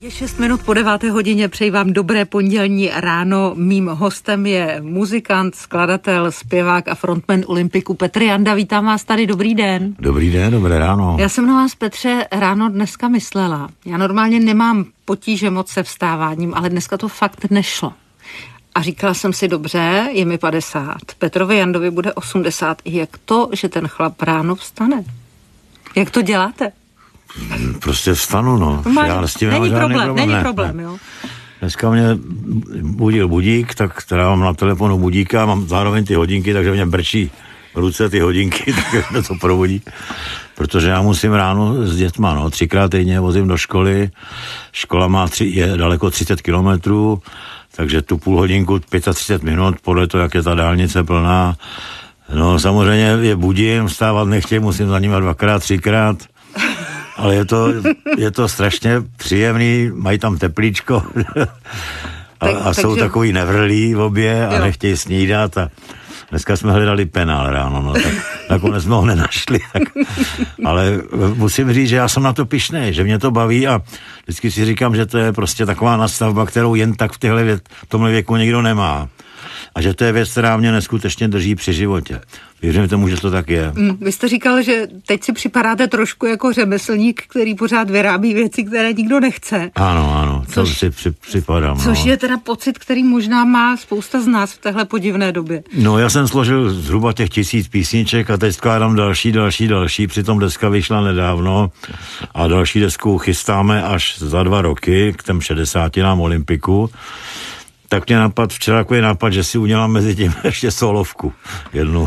Je 6 minut po 9. hodině, přeji vám dobré pondělní ráno. Mým hostem je muzikant, skladatel, zpěvák a frontman Olympiku Petr Janda. Vítám vás tady, dobrý den. Dobrý den, dobré ráno. Já jsem na vás, Petře, ráno dneska myslela. Já normálně nemám potíže moc se vstáváním, ale dneska to fakt nešlo. A říkala jsem si, dobře, je mi 50, Petrovi Jandovi bude 80. Jak to, že ten chlap ráno vstane? Jak to děláte? Prostě vstanu, no. Já s tím není problém, jo. Dneska mě budil budík, tak teda mám na telefonu budíka, mám zároveň ty hodinky, takže mě brčí v ruce ty hodinky, tak mě to probudí. Protože já musím ráno s dětma, no, 3krát týdně vozím do školy, škola je daleko 30 kilometrů, takže tu půl hodinku, 35 minut, podle toho, jak je ta dálnice plná. No, samozřejmě je budím, vstávat nechtějí, musím za nimi 2krát, 3krát. Ale je to strašně příjemný, mají tam teplíčko a jsou takový nevrlí v obě a nechtějí snídat a dneska jsme hledali penál ráno, no, tak nakonec jsme ho nenašli. Ale musím říct, že já jsem na to pyšnej, že mě to baví a vždycky si říkám, že to je prostě taková nastavba, kterou jen tak v tomhle věku nikdo nemá. A že to je věc, která mě neskutečně drží při životě. Věřím tomu, že to tak je. Vy jste říkal, že teď si připadáte trošku jako řemeslník, který pořád vyrábí věci, které nikdo nechce. Ano, to si připadám. Což je teda pocit, který možná má spousta z nás v téhle podivné době. No, já jsem složil zhruba těch 1000 písniček a teď skládám další, přitom deska vyšla nedávno a další desku chystáme až za 2 roky k těm 60 Olympiku. Tak mě včera takový nápad, že si udělám mezi tím ještě solovku jednu.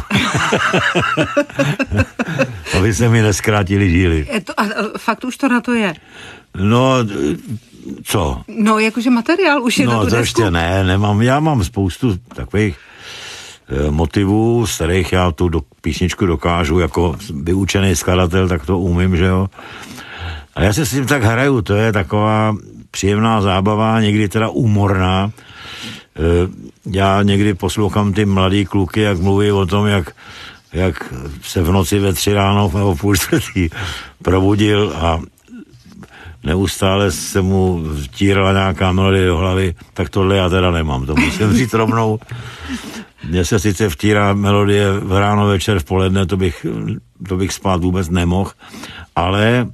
Aby se mi neskrátili díly. A fakt už to na to je? No, co? No, jakože materiál už je na tu desku? No, to ještě nemám. Já mám spoustu takových motivů, z kterých já tu písničku dokážu, jako vyučený skladatel, tak to umím, že jo. A já se s tím tak hraju, to je taková příjemná zábava, někdy teda úmorná. Já někdy poslouchám ty mladý kluky, jak mluví o tom, jak se v noci ve 3 ráno nebo půl 4 probudil a neustále se mu vtírala nějaká melodie do hlavy, tak tohle já teda nemám, to musím říct rovnou. Mně se sice vtírá melodie v ráno, večer, v poledne, to bych spát vůbec nemohl, ale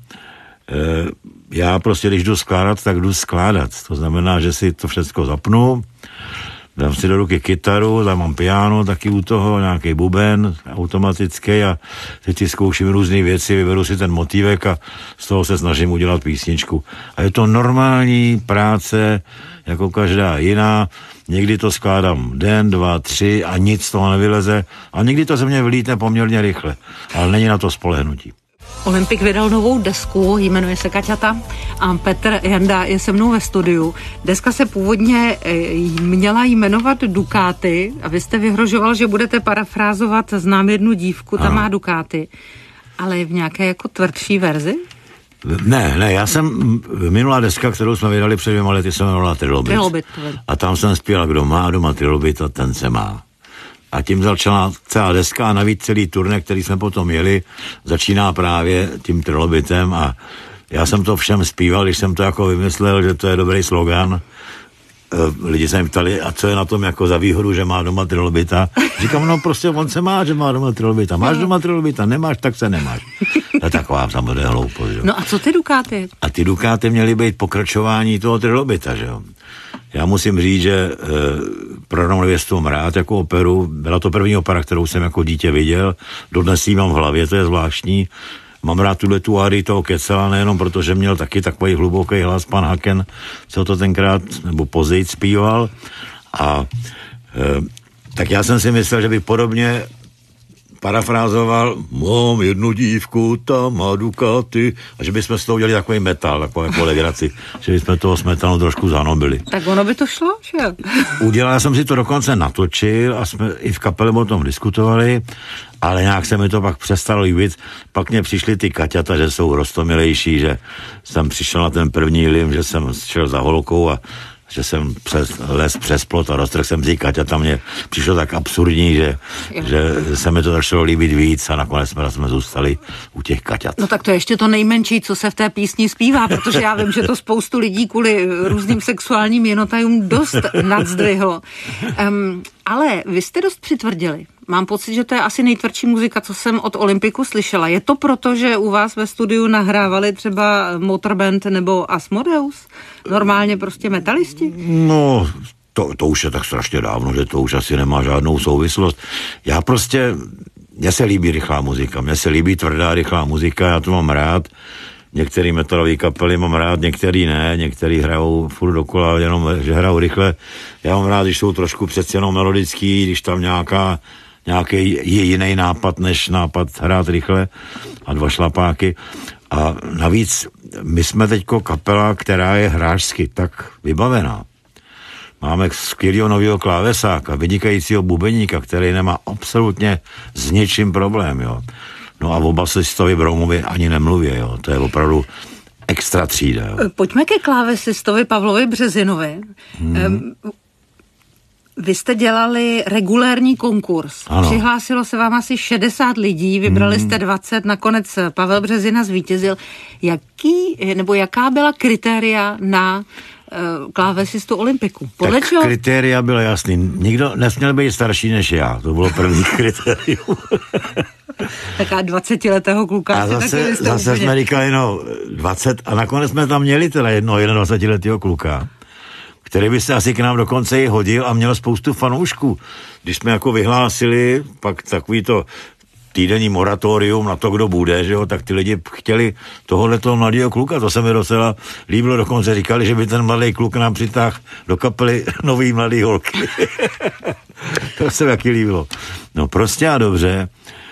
já prostě, když jdu skládat, tak jdu skládat. To znamená, že si to všechno zapnu, dám si do ruky kytaru, tam mám piano taky u toho, nějaký buben automatický a teď si zkouším různé věci, vyberu si ten motívek a z toho se snažím udělat písničku. A je to normální práce, jako každá jiná. Někdy to skládám den, 2, 3 a nic z toho nevyleze a někdy to ze mě vylítne poměrně rychle, ale není na to spolehnutí. Olympik vydal novou desku, jmenuje se Kaťata a Petr Janda je se mnou ve studiu. Deska se původně měla jmenovat Dukáty a vy jste vyhrožoval, že budete parafrázovat Znám jednu dívku, ta má Dukáty, ale v nějaké jako tvrdší verzi? Ne, já jsem, minulá deska, kterou jsme vydali před 2 lety, se jmenovala Trilobit. A tam jsem zpíval, kdo má doma Trilobit a ten se má. A tím začala celá deska a navíc celý turné, který jsme potom jeli, začíná právě tím Trilobitem a já jsem to všem zpíval, když jsem to jako vymyslel, že to je dobrý slogan. Lidi se mi ptali, a co je na tom jako za výhodu, že má doma Trilobita. Říkám, no prostě on se má, že má doma Trilobita. Máš doma Trilobita, nemáš, tak se nemáš. To je taková samozřejmě hloupost, jo. No a co ty Dukáty? A ty Dukáty měly být pokračování toho Trilobita, že jo. Já musím říct, že Prodanou nevěstu mám rád jako operu. Byla to první opera, kterou jsem jako dítě viděl. Dodnes ji mám v hlavě, to je zvláštní. Mám rád tu árii toho Kecela, nejenom protože měl taky takový hluboký hlas, pan Haken, co to tenkrát, nebo později zpíval. A tak já jsem si myslel, že by podobně parafrázoval mám jednu dívku, ta má Dukáty a že bychom z toho udělali takový metal, takovou jako legraci, že bychom toho smetanu trošku zanobili. Tak ono by to šlo, že? Udělal jsem si to dokonce natočil a jsme i v kapele o tom diskutovali, ale nějak se mi to pak přestalo líbit. Pak mě přišly ty Kaťata, že jsou roztomilejší, že jsem přišel na ten první lim, že jsem šel za holkou a že jsem les přes plot a roztrhl jsem si Kaťata, mě přišlo tak absurdní, že se mi to začalo líbit víc a nakonec jsme zůstali u těch Kaťat. No tak to je ještě to nejmenší, co se v té písni zpívá, protože já vím, že to spoustu lidí kvůli různým sexuálním jenotajům dost nadzdvihlo. Ale vy jste dost přitvrdili. Mám pocit, že to je asi nejtvrdší muzika, co jsem od Olympiku slyšela. Je to proto, že u vás ve studiu nahrávali třeba Motorband nebo Asmodeus? Normálně prostě metalisti? No, to už je tak strašně dávno, že to už asi nemá žádnou souvislost. Mně se líbí rychlá muzika, mně se líbí tvrdá rychlá muzika, já to mám rád. Některý metalové kapely mám rád, některý ne, některý hrajou furt dokola, jenom že hrajou rychle. Já mám rád, když jsou trošku přeci jenom melodický, když tam nějaký je jiný nápad, než nápad hrát rychle a 2 šlapáky. A navíc my jsme teďko kapela, která je hráčsky tak vybavená. Máme skvělého nového klávesáka, vynikajícího bubeníka, který nemá absolutně s ničím problém, jo. No a o basistovi Broumovi ani nemluví, jo. To je opravdu extra třída, jo. Pojďme ke klávesistovi Pavlovi Březinovi. Vy jste dělali regulérní konkurs. Ano. Přihlásilo se vám asi 60 lidí, vybrali jste 20, nakonec Pavel Březina zvítězil. Jaká byla kritéria na klávesistu Olympiku? Podle čeho? Kritéria byla jasný. Nikdo nesměl být starší než já. To bylo první kritérium. Taká 20letého kluka. A zase jsme říkali, 20 a nakonec jsme tam měli teda 21letého kluka, který by se asi k nám dokonce i hodil a měl spoustu fanoušků. Když jsme jako vyhlásili pak takový to týdenní moratorium na to, kdo bude, že jo, tak ty lidi chtěli tohohletoho mladého kluka, to se mi docela líbilo, dokonce říkali, že by ten mladý kluk nám přitáhl do kapely nový mladý holky. To se mi taky líbilo. No prostě a dobře,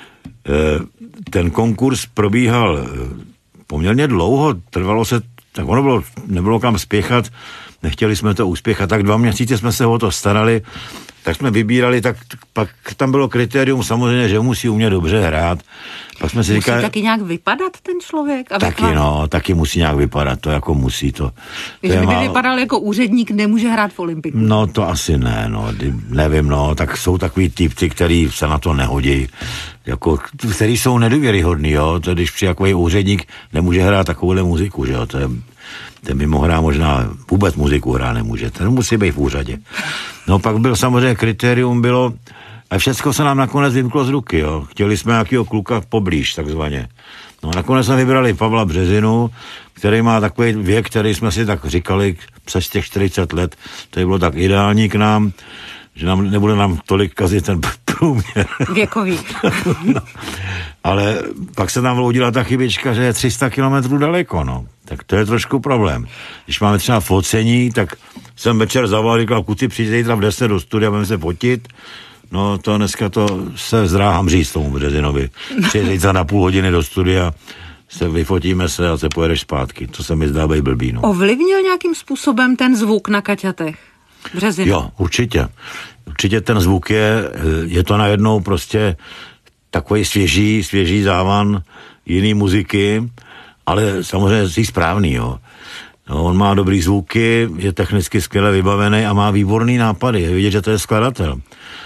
ten konkurs probíhal poměrně dlouho, trvalo se, tak ono nebylo kam spěchat, nechtěli jsme to uspěchat, tak 2 měsíce jsme se o to starali, tak jsme vybírali, tak pak tam bylo kritérium samozřejmě, že musí umět dobře hrát. Pak jsme si musí říkali, taky nějak vypadat ten člověk? Taky musí nějak vypadat, to jako musí to. Kdyby vypadal jako úředník, nemůže hrát v Olympiku. No to asi ne, nevím, tak jsou takový typci, který se na to nehodí, jako, který jsou nedůvěryhodný, jo, to když přijde takový úředník, nemůže hrát takovouhle muziku, že jo, ten mimo hrá možná vůbec muziku hrát nemůže, ten musí být v úřadě. No pak byl samozřejmě kritérium a všecko se nám nakonec vymklo z ruky, jo. Chtěli jsme nějakého kluka poblíž, takzvaně. No nakonec jsme vybrali Pavla Březinu, který má takový věk, který jsme si tak říkali přes těch 40 let, to bylo tak ideální k nám, že nebude nám tolik kazit ten průměr. Věkový. No, ale pak se nám vloudila ta chybička, že je 300 kilometrů daleko, tak to je trošku problém. Když máme třeba focení, tak jsem večer zavolal, říkal, kluci, přijďte zítra v 10 do studia, budeme se fotit. No to dneska to se zdráhám říct tomu Březinovi. Přijďte za na půl hodiny do studia, vyfotíme se a se pojedeš zpátky. To se mi zdá být blbý. Ovlivnil nějakým způsobem ten zvuk na Kaťatech? Březina? Jo, určitě. Určitě ten zvuk je to najednou prostě takový svěží závan jiný muziky, ale samozřejmě si správný, jo. No, on má dobrý zvuky, je technicky skvěle vybavený a má výborný nápady. Je vidět, že to je skladatel.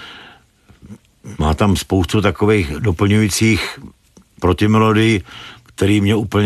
Má tam spoustu takových doplňujících protimelodií, který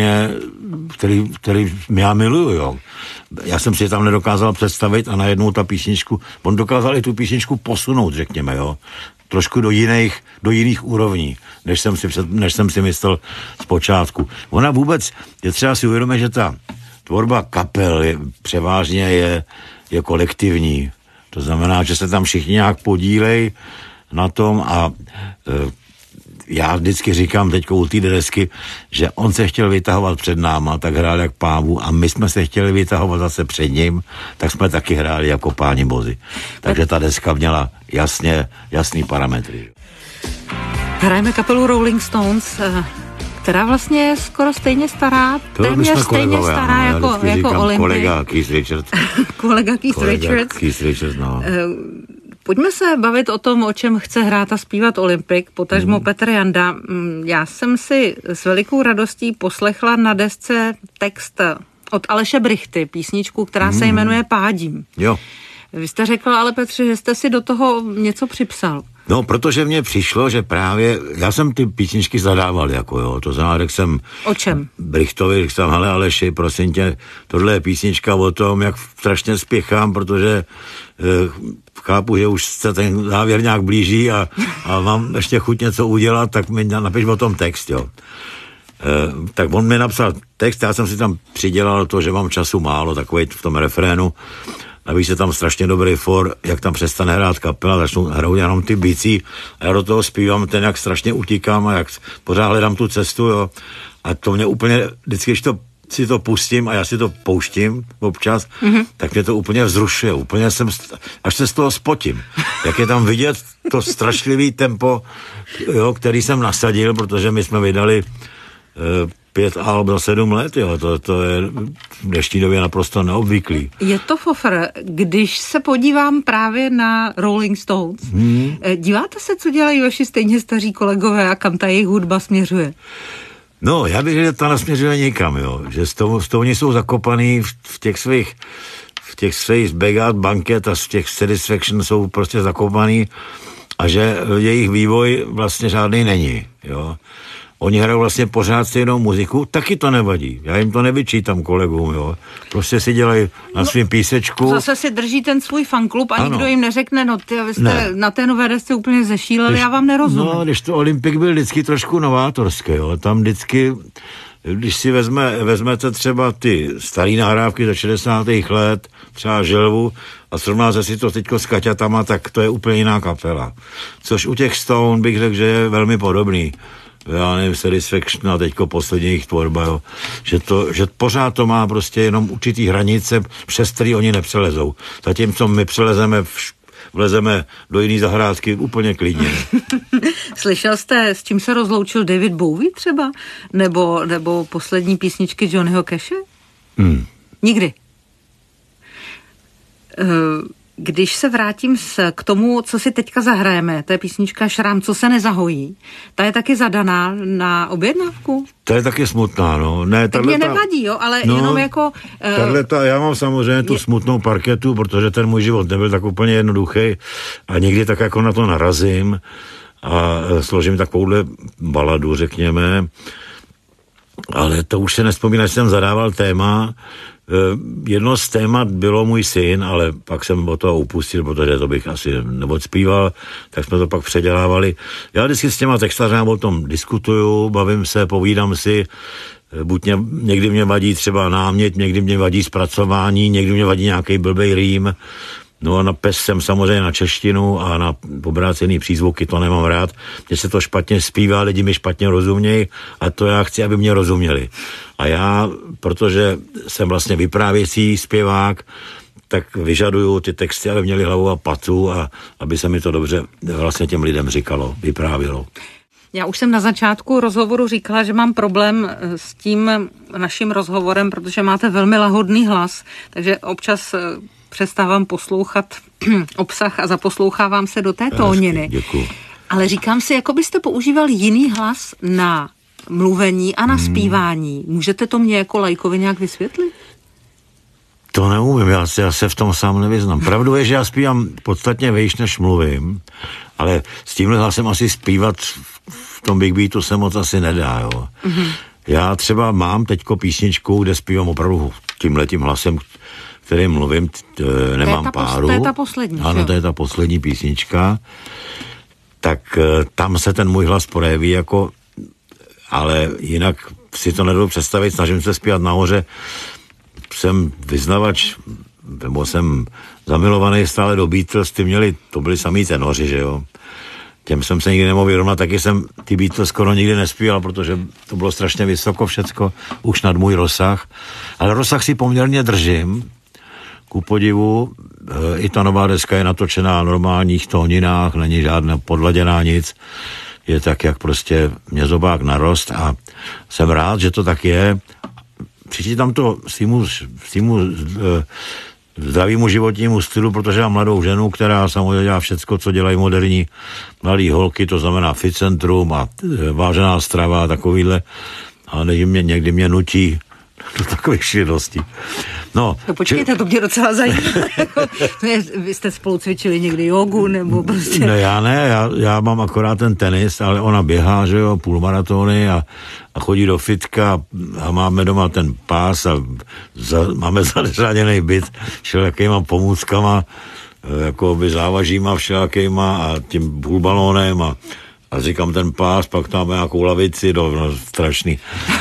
já miluju, jo. Já jsem si tam nedokázal představit a najednou ta písničku, on dokázal i tu písničku posunout, řekněme, jo. Trošku do jiných úrovní, než jsem si myslel zpočátku. Ona vůbec, je třeba si uvědomit, že ta tvorba kapel převážně je kolektivní. To znamená, že se tam všichni nějak podílej na tom a já vždycky říkám teďko u té desky, že on se chtěl vytahovat před náma, tak hrál jak pávu a my jsme se chtěli vytahovat zase před ním, tak jsme taky hráli jako páni bozi. Takže ta deska měla jasný parametry. Hrajeme kapelu Rolling Stones, která vlastně je skoro stejně stará, téměř stejně stará jako Olympik. Kolega Keith Richards. Kolega Keith Richards, no. Pojďme se bavit o tom, o čem chce hrát a zpívat Olympik, potažmo Petr Janda. Já jsem si s velikou radostí poslechla na desce text od Aleše Brychty, písničku, která se jmenuje Pádím. Jo. Vy jste řekl, ale Petře, že jste si do toho něco připsal. No, protože mně přišlo, že právě, já jsem ty písničky zadával, jako jo, to znamená, řekl jsem... O čem? Brychtovi, řekl jsem, hele Aleši, prosím tě, tohle je písnička o tom, jak strašně spěchám, protože chápu, že už se ten závěr nějak blíží a mám ještě chuť něco udělat, tak mi napiš o tom text, jo. Tak on mi napsal text, já jsem si tam přidělal to, že mám času málo, takovej v tom refrénu, navíc se tam strašně dobrý for, jak tam přestane hrát kapela, začnou hrát jenom ty bicí a já do toho zpívám ten, jak strašně utíkám a jak pořád hledám tu cestu, jo. A to mě úplně, vždycky, když si to pustím a já si to pouštím občas, tak mě to úplně vzrušuje, úplně až se z toho spotím. Jak je tam vidět to strašlivý tempo, jo, který jsem nasadil, protože my jsme vydali 5 alb za 7 let, jo, to je v dnešní době naprosto neobvyklý. Je to fofr, když se podívám právě na Rolling Stones, díváte se, co dělají vaši stejně staří kolegové a kam ta jejich hudba směřuje? No, já bych řekl, že ta nesměřuje nikam, jo, že oni jsou zakopaný v těch svých Big Out Banket a v těch Satisfaction jsou prostě zakopaný a že jejich vývoj vlastně žádný není, jo. Oni hrajou vlastně pořád stejnou muziku, taky to nevadí. Já jim to nevyčítám kolegům, jo. Prostě si dělají na svým písečku. Zase si drží ten svůj fanklub a nikdo jim neřekne, no ty, vy jste na té nové desce úplně zešíleli, já vám nerozumím. No, když to Olympik byl vždycky trošku novátorský, jo. Tam vždycky, když si vezmete třeba ty starý nahrávky ze 60. let, třeba Želvu, a srovnáte si to teďko s Kaťatama, tak to je úplně jiná kapela. Což u těch Stone bych řekl, že je velmi podobný. Já nevím, Satisfaction a teďko poslední jejich tvorba, jo. Že pořád to má prostě jenom určitý hranice, přes který oni nepřelezou. Zatímco my vlezeme do jiný zahrádky úplně klidně. Slyšel jste, s čím se rozloučil David Bowie třeba? Nebo poslední písničky Johnnyho Cashe? Nikdy. Když se vrátím k tomu, co si teďka zahrajeme, to je písnička Šrám, co se nezahojí, ta je taky zadaná na objednávku? To je taky smutná, no. Ne, tak mě nevadí, jo, ale jenom jako... Já mám samozřejmě tu smutnou parketu, protože ten můj život nebyl tak úplně jednoduchý a někdy tak jako na to narazím a složím takovouhle baladu, řekněme, ale to už se nespomíná, že jsem zadával téma. Jedno z témat bylo můj syn, ale pak jsem o toho upustil, protože to bych asi neodspíval, tak jsme to pak předělávali. Já vždycky s těma textařem o tom diskutuju, bavím se, povídám si, někdy mě vadí třeba námět, někdy mě vadí zpracování, někdy mě vadí nějaký blbej rým. No a na pes jsem samozřejmě na češtinu a na obrácený přízvuky to nemám rád. Mně se to špatně zpívá, lidi mi špatně rozumějí a to já chci, aby mě rozuměli. A já, protože jsem vlastně vyprávěcí zpěvák, tak vyžaduju ty texty, aby měly hlavu a patu a aby se mi to dobře vlastně těm lidem říkalo, vyprávělo. Já už jsem na začátku rozhovoru říkala, že mám problém s tím naším rozhovorem, protože máte velmi lahodný hlas, takže občas přestávám poslouchat obsah a zaposlouchávám se do té tóniny. Děkuju. Ale říkám si, jako byste používal jiný hlas na mluvení a na zpívání. Můžete to mě jako laikovi nějak vysvětlit? To neumím, já se v tom sám nevyznám. Pravdou je, že já zpívám podstatně vejš, než mluvím, ale s tímhle hlasem asi zpívat v tom Big Beatu se moc asi nedá, jo. Já třeba mám teďko písničku, kde zpívám opravdu tímhletím hlasem, kterým mluvím, nemám páru. To je ta poslední. Ano, to je ta poslední písnička. Tak tam se ten můj hlas projeví jako, ale jinak si to nedovedu představit, snažím se zpívat nahoře. Jsem vyznavač, nebo jsem zamilovaný stále do Beatles, to byli samý tenoři, že jo. Těm jsem se nikdy nemohl vyrovnat, taky jsem ty Beatles skoro nikdy nespíval, protože to bylo strašně vysoko všecko, už nad můj rozsah. Ale rozsah si poměrně držím, ku podivu, i ta nová deska je natočená na normálních tóninách, není žádná podladěná nic, je tak, jak prostě mě zobák narost a jsem rád, že to tak je. Přičítám to svýmu zdravýmu životnímu stylu, protože mám mladou ženu, která samozřejmě dělá všecko, co dělají moderní mladý holky, to znamená fit centrum a vážená strava a takovýhle. A někdy mě nutí do takových šíleností. No počkejte, to mě docela zajímá. Vy jste spolu cvičili někdy jogu, nebo prostě... Ne, já mám akorát ten tenis, ale ona běhá, že jo, půlmaratony a chodí do fitka a máme doma ten pás a máme zařaděný byt všelijakýma pomůckama, jako by závažíma všelakýma a tím půlbalónem a říkám ten pás, pak tam máme nějakou lavici, strašný.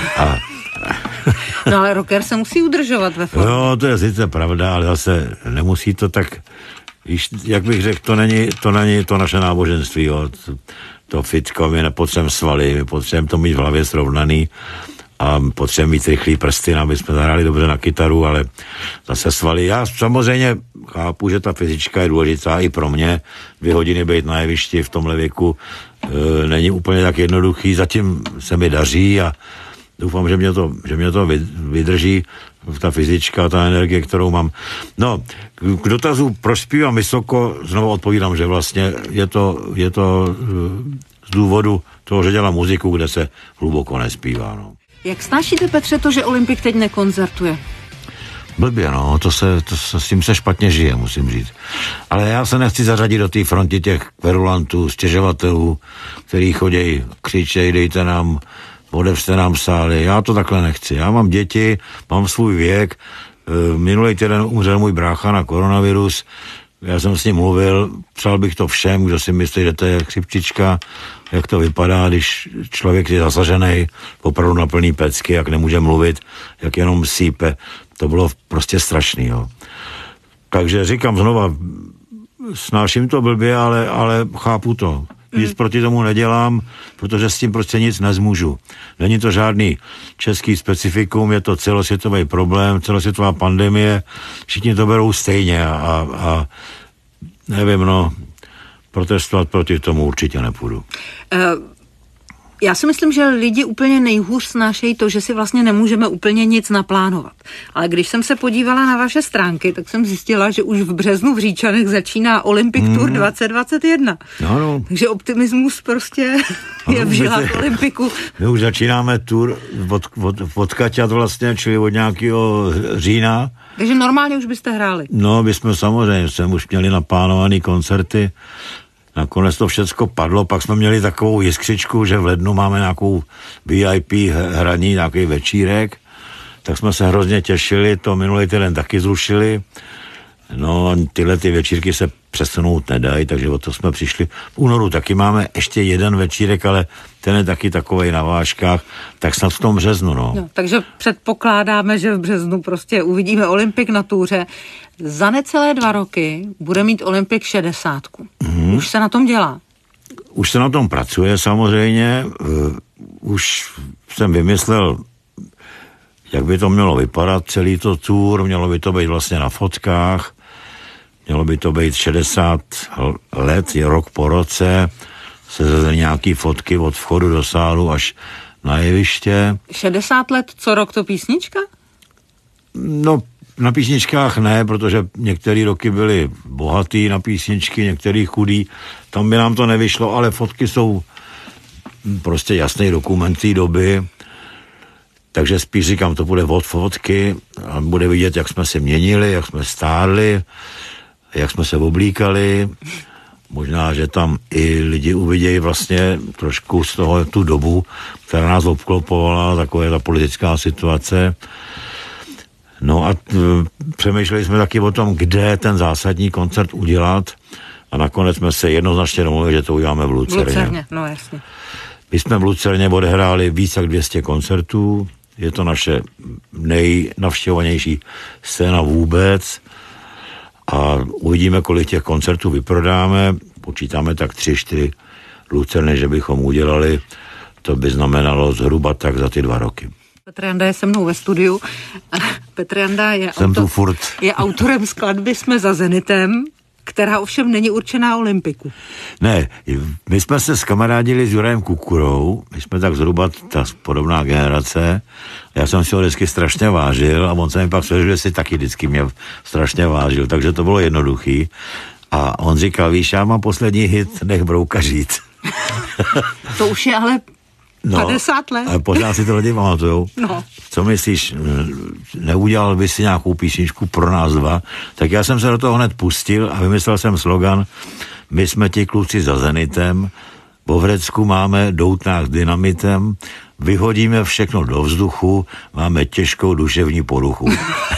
No ale rocker se musí udržovat ve formě. No, to je sice pravda, ale zase nemusí to tak, jak bych řekl, to není to naše náboženství, jo. To fitko, my nepotřebujeme svaly, my potřebujeme to mít v hlavě srovnaný a potřebujeme mít rychlý prsty, aby jsme zahráli dobře na kytaru, ale zase svaly. Já samozřejmě chápu, že ta fyzička je důležitá i pro mě. 2 hodiny být na jevišti v tomhle věku není úplně tak jednoduchý, zatím se mi daří a doufám, že mě to vydrží, ta fyzička, ta energie, kterou mám. No, k dotazu, proč zpívám vysoko, znovu odpovídám, že vlastně je to z důvodu toho, že dělám muziku, kde se hluboko nespívá. No. Jak snášíte, Petře, to, že Olympik teď nekoncertuje? Blbě, no, s tím se špatně žije, musím říct. Ale já se nechci zařadit do té fronty těch kverulantů, stěžovatelů, který chodí, křičej, dejte nám, odevřte nám sály. Já to takhle nechci. Já mám děti, mám svůj věk. Minulý týden umřel můj brácha na koronavirus. Já jsem s ním mluvil, přál bych to všem, kdo si myslí, že to je chřipčička, jak to vypadá, když člověk je zasažený opravdu na plný pecky, jak nemůže mluvit, jak jenom sípe. To bylo prostě strašný, jo. Takže říkám znova, snáším to blbě, ale chápu to. Nic proti tomu nedělám, protože s tím prostě nic nezmůžu. Není to žádný český specifikum, je to celosvětový problém, celosvětová pandemie, všichni to berou stejně a nevím, no, protestovat proti tomu určitě nepůjdu. Já si myslím, že lidi úplně nejhůř snášejí to, že si vlastně nemůžeme úplně nic naplánovat. Ale když jsem se podívala na vaše stránky, tak jsem zjistila, že už v březnu v Říčanech začíná Olympic Tour 2021. Ano. Takže optimismus prostě je v žilách Olympiku. My už začínáme tour od Kaťat vlastně, čili od nějakého října. Takže normálně už byste hráli? No, bychom samozřejmě, už měli naplánované koncerty. Nakonec to všecko padlo, pak jsme měli takovou jiskřičku, že v lednu máme nějakou VIP hraní, nějaký večírek, tak jsme se hrozně těšili, to minulý týden taky zrušili. No, tyhle ty večírky se přesunout nedají, takže o to jsme přišli. V únoru taky máme ještě jeden večírek, ale ten je taky takovej na vážkách, tak snad v tom březnu, no. Takže předpokládáme, že v březnu prostě uvidíme Olympik na túře. Za necelé 2 roky bude mít Olympik 60. Už se na tom dělá? Už se na tom pracuje samozřejmě. Už jsem vymyslel, jak by to mělo vypadat, celý to tour, mělo by to být vlastně na fotkách, mělo by to být 60 let, je rok po roce, se nějaký fotky od vchodu do sálu až na jeviště. 60 let, co rok to písnička? No, na písničkách ne, protože některé roky byly bohatý na písničky, některý chudý, tam by nám to nevyšlo, ale fotky jsou prostě jasný dokument té doby, takže spíš říkám, to bude od fotky a bude vidět, jak jsme se měnili, jak jsme stárli, jak jsme se oblíkali. Možná, že tam i lidi uvidějí vlastně trošku z toho tu dobu, která nás obklopovala, taková ta politická situace. No a přemýšleli jsme taky o tom, kde ten zásadní koncert udělat a nakonec jsme se jednoznačně domluvili, že to uděláme v Lucerně. V Lucerně, no jasně. My jsme v Lucerně odehráli víc jak 200 koncertů, je to naše nejnavštěvovanější scéna vůbec a uvidíme, kolik těch koncertů vyprodáme, počítáme tak 3-4 Lucerny, že bychom udělali, to by znamenalo zhruba tak za ty 2 roky. Petr Janda je se mnou ve studiu. Petr Janda je autorem skladby Jsme za Zenitem, která ovšem není určená Olympiku. Ne, my jsme se skamarádili s Jurajem Kukurou, my jsme tak zhruba ta podobná generace, já jsem si ho vždycky strašně vážil a on se mi pak svěděl, že si taky vždycky mě strašně vážil, takže to bylo jednoduchý. A on říkal, víš, já mám poslední hit, nech brouka žít. To už je ale No, 50 let. Ale pořád si to lidi pamatujou. No. Co myslíš, neudělal by si nějakou písničku pro nás dva? Tak já jsem se do toho hned pustil a vymyslel jsem slogan: my jsme ti kluci za Zenitem, po Vrecku máme doutnách s dynamitem, vyhodíme všechno do vzduchu, máme těžkou duševní poruchu.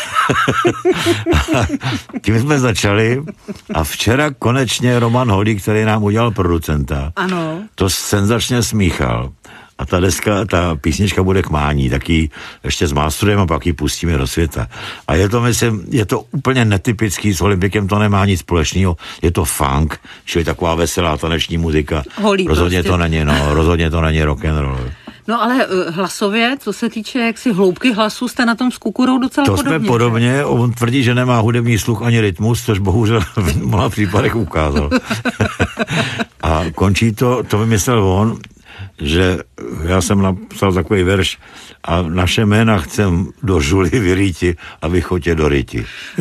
Tím jsme začali a včera konečně Roman Holík, který nám udělal producenta, ano, to senzačně smíchal. A ta písnička bude k mání, tak ji ještě zmástrujeme a pak ji pustíme do světa. A je to úplně netypický, s Olympikem to nemá nic společného, je to funk, čili taková veselá taneční muzika. Rozhodně to není rock and roll. No ale hlasově, co se týče jaksi hloubky hlasu, jste na tom s Kukurou docela to podobně. To jsme podobně, on tvrdí, že nemá hudební sluch ani rytmus, což bohužel v mnoha případech ukázal. A končí to vymyslel on, že já jsem napsal takový verš: a naše jména chcem do žuly vyrýti a vy choďte do ryti.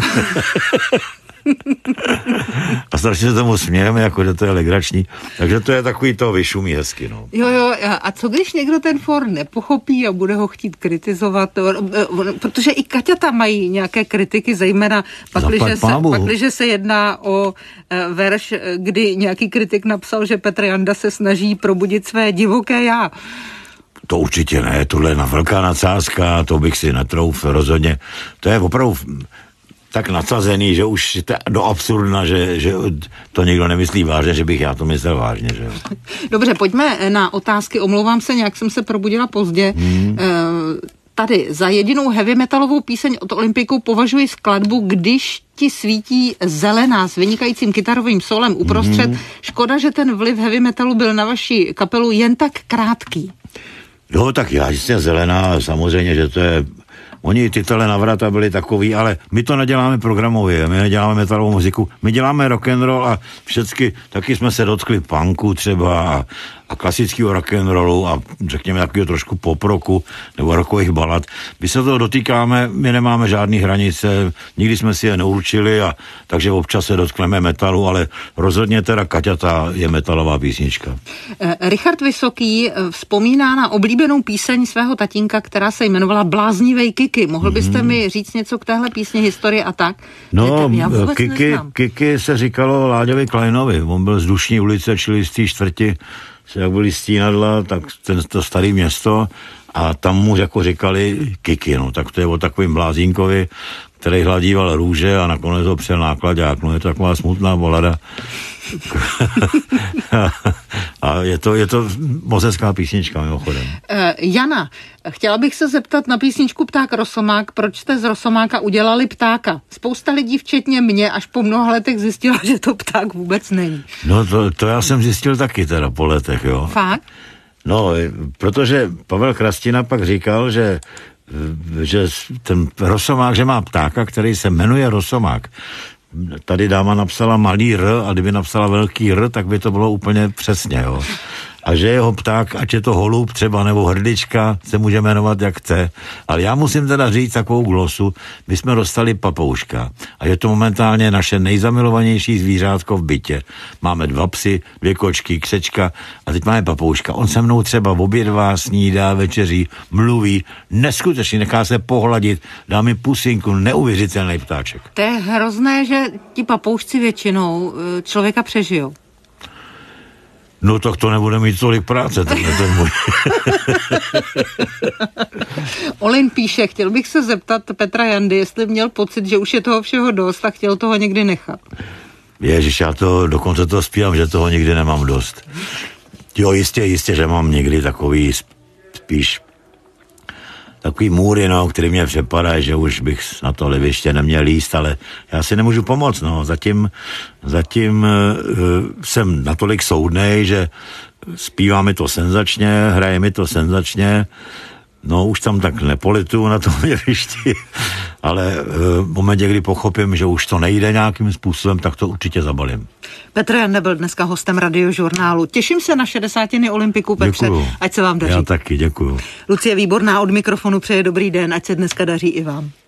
A strašně se tomu smějeme, jako že to je legrační. Takže to je takový to vyšumí hezky, no. Jo, a co když někdo ten for nepochopí a bude ho chtít kritizovat? Protože i Kaťata mají nějaké kritiky, zejména pakliže se jedná o verš, kdy nějaký kritik napsal, že Petr Janda se snaží probudit své divoké já. To určitě ne, tohle je velká nadsázka, to bych si netrouf rozhodně. To je opravdu tak nadsazený, že už je do absurdna, že to někdo nemyslí vážně, že bych já to myslel vážně. Že? Dobře, pojďme na otázky. Omlouvám se, nějak jsem se probudila pozdě. Tady za jedinou heavy metalovou píseň od Olympiku považuji skladbu Když ti svítí zelená s vynikajícím kytarovým solem uprostřed. Škoda, že ten vliv heavy metalu byl na vaši kapelu jen tak krátký. Jo, tak já jistě zelená, samozřejmě, že to je... Oni tyhle navrata byli takový, ale my to neděláme programově, my neděláme metalovou muziku, my děláme rock and roll a všecky, taky jsme se dotkli punku třeba a klasického rock and rollu a řekněme takového trošku poproku nebo rockových balad. My se toho dotýkáme, my nemáme žádný hranice, nikdy jsme si je neurčili a takže občas se dotkneme metalu, ale rozhodně teda Kaťata je metalová písnička. Richard Vysoký vzpomíná na oblíbenou píseň svého tatínka, která se jmenovala Bláznivej Kiki. Mohl byste mi říct něco k téhle písni, historie a tak? No, Kiki se říkalo Láďovi Kleinovi. On byl z Dušní ulice, čili z té čtvrti, jak byli Stínadla, tak to staré město a tam mu jako říkali Kiki, no, tak to je o takovým blázínkovi, který hladíval růže a nakonec ho přijel nákladák, no je to taková smutná bolada. A je to moc hezká písnička mimochodem. Jana, chtěla bych se zeptat na písničku Pták Rosomák, proč jste z Rosomáka udělali ptáka? Spousta lidí, včetně mě, až po mnoha letech zjistila, že to pták vůbec není. No to já jsem zjistil taky teda po letech, jo. Fakt? No, protože Pavel Krastina pak říkal, že ten Rosomák, že má ptáka, který se jmenuje Rosomák. Tady dáma napsala malý R a kdyby napsala velký R, tak by to bylo úplně přesně, jo. A že jeho pták, ať je to holub třeba nebo hrdlička, se může jmenovat jak chce. Ale já musím teda říct takovou glosu, my jsme dostali papouška a je to momentálně naše nejzamilovanější zvířátko v bytě. Máme 2 psy, 2 kočky, křečka a teď máme papouška. On se mnou třeba obědvá, snídá, večeří, mluví, neskutečně nechá se pohladit, dá mi pusinku, neuvěřitelný ptáček. To je hrozné, že ti papoušci většinou člověka přežijou. No tak to nebude mít tolik práce, ten můj. Olin píše, chtěl bych se zeptat Petra Jandy, jestli měl pocit, že už je toho všeho dost a chtěl toho někdy nechat. Ježiš, já to dokonce to zpívám, že toho nikdy nemám dost. Jo, jistě, že mám někdy takový spíš takový můry, no, který mě přepadají, že už bych na to liviště neměl líst, ale já si nemůžu pomoct, no. Zatím jsem natolik soudnej, že zpívá mi to senzačně, hraje mi to senzačně, no už tam tak nepolituju na tom jevišti, ale v momentě, kdy pochopím, že už to nejde nějakým způsobem, tak to určitě zabalím. Petr Janda byl dneska hostem Radiožurnálu. Těším se na 60. Olympiku, Petře. Děkuju. Ať se vám daří. Já taky, děkuju. Lucie Výborná od mikrofonu přeje dobrý den, ať se dneska daří i vám.